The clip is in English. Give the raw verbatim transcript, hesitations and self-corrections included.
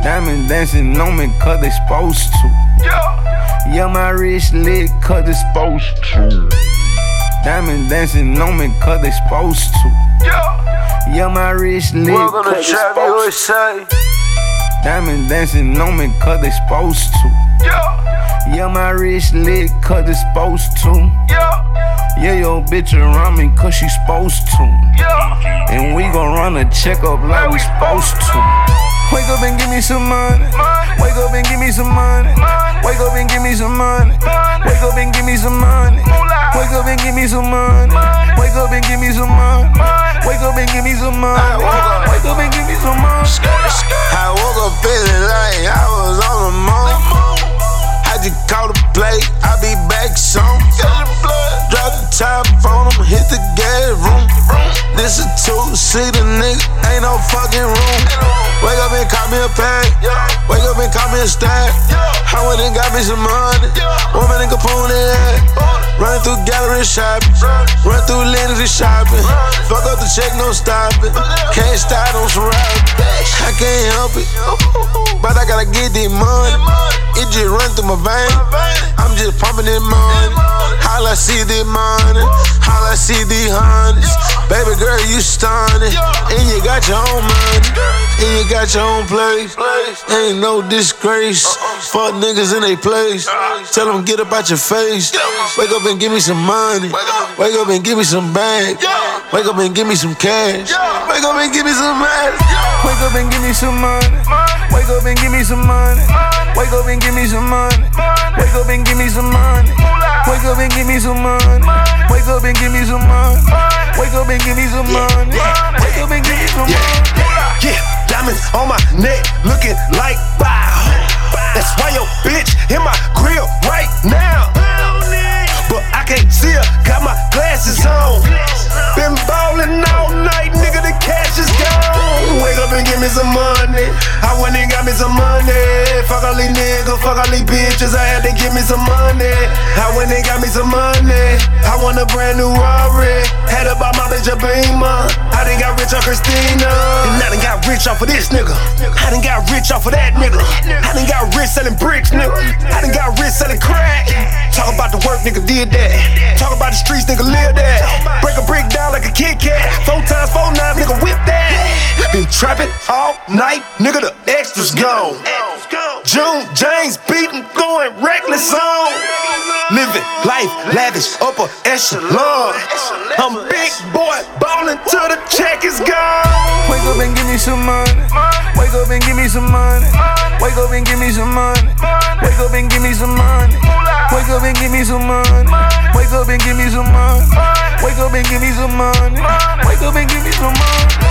Diamond dancing on me cause they supposed to. Yeah, yeah, my wrist lit cause they supposed to. Diamond dancing on me cause they supposed to. Yeah, yeah, my wrist lit cause they supposed to. Diamond dancing on me cause they supposed to. Yeah, yeah, my wrist lit cause they supposed to. Yeah, yeah, your bitch around me cause she supposed to. Yeah, and we gon' run a checkup like we supposed to. Wake up and give me some money. Wake up and give me some money. Wake up and give me some money. Wake up and give me some money. Wake up and give me some money. Wake up and give me some money. Wake up and give me some money. Wake up and give me some money. I woke up feeling like I was on the moon. I just caught a play, I be back soon. Drop the top on him, hit the gas room. This a two-seater nigga, ain't no fucking room. Wake up and call me a pack, wake up and call me a stack. I went and got me some money, woman in Capone head. Run through gallery shopping, run through Lindsay shopping. Fuck up the check, no stopping. Can't start on some rapping. I can't help it, but I gotta get this money. It just run through my vein. I'm just pumping this money. All I see this money, all I see these hundreds. Baby girl, you stunning, and you got your own money, and you got your own place. Ain't no disgrace. Fuck niggas in they place. Tell them get up out your face. Wake up and give me some money. Wake up and give me some bag. Wake up and give me some cash. Wake up and give me some money. Wake up and give me some money. Wake up and give me some money. Wake up and give me some money. Wake up and give me some money. Wake up and give me some money. Wake up and give me some money. Wake up and give me some money. Wake up and give me some money. Yeah, diamonds on my neck, looking like wow. That's why your bitch in my grill right now. But I can't see her, got my glasses on. Been ballin' all night, nigga, the cash is gone. Wake up and give me some money. I went and got me some money. Fuck all these niggas, fuck all these bitches. I had to give me some money. I went and got me some money. I want a brand new Rari. Had to buy my bitch a Beamer. I done got rich on Christina. And I done got rich off of this nigga. I done got rich off of that nigga. I done got rich selling bricks, nigga. I done got rich selling crack. Talk about the work, nigga did that. Talk about the streets, nigga live that. Break a brick down like a Kit Kat. Four times four nines, nigga whip that. Been trapping all night, nigga, the extras gone. June James beatin', going reckless on. Living life lavish, upper echelon. I'm big boy, ballin' till the check is gone. Wake up and give me some money. Wake up and give me some money. Wake up and give me some money. Wake up and give me some money. Wake up and give me some money. Wake up and give me some money. Wake up and give me some money. Wake up and give me some money.